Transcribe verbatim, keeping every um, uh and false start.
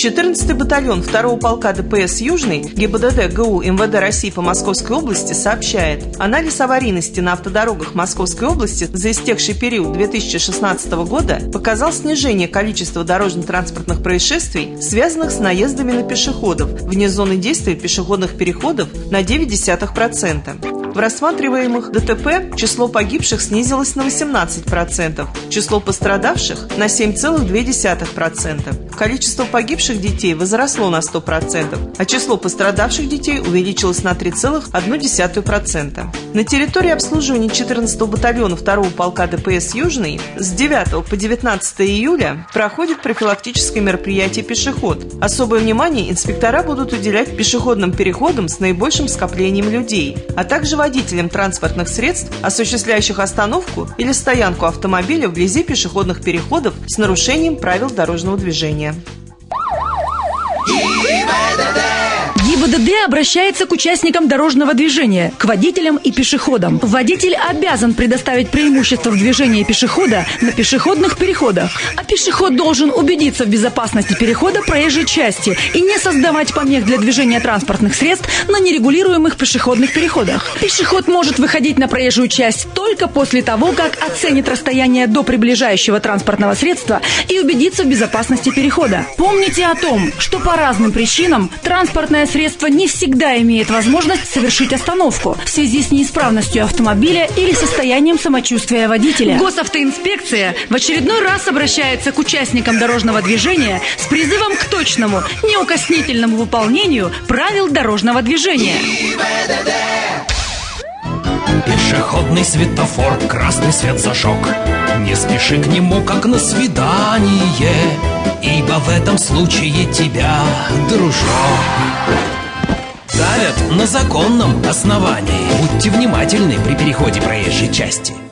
четырнадцатый батальон второго полка ДПС «Южный» ГИБДД ГУ МВД России по Московской области сообщает, анализ аварийности на автодорогах Московской области за истекший период две тысячи шестнадцатого года показал снижение количества дорожно-транспортных происшествий, связанных с наездами на пешеходов вне зоны действия пешеходных переходов на девять десятых процента. В рассматриваемых ДТП число погибших снизилось на восемнадцать процентов, число пострадавших на семь целых две десятых процента. Количество погибших детей возросло на сто процентов, а число пострадавших детей увеличилось на три целых одну десятую процента. На территории обслуживания четырнадцатого батальона второго полка ДПС «Южный» с девятого по девятнадцатое июля проходит профилактическое мероприятие «Пешеход». Особое внимание инспектора будут уделять пешеходным переходам с наибольшим скоплением людей, а также водителям транспортных средств, осуществляющих остановку или стоянку автомобиля вблизи пешеходных переходов с нарушением правил дорожного движения. ГИБДД обращается к участникам дорожного движения, к водителям и пешеходам. Водитель обязан предоставить преимущество в движении пешехода на пешеходных переходах, а пешеход должен убедиться в безопасности перехода проезжей части и не создавать помех для движения транспортных средств на нерегулируемых пешеходных переходах. Пешеход может выходить на проезжую часть только после того, как оценит расстояние до приближающего транспортного средства и убедится в безопасности перехода. Помните о том, что по разным причинам транспортное средство не всегда имеет возможность совершить остановку в связи с неисправностью автомобиля или состоянием самочувствия водителя. Госавтоинспекция в очередной раз обращается к участникам дорожного движения с призывом к точному, неукоснительному выполнению правил дорожного движения. Пешеходный светофор, красный свет зажег. Не спеши к нему, как на свидание, ибо в этом случае тебя, дружок, давят на законном основании. Будьте внимательны при переходе проезжей части.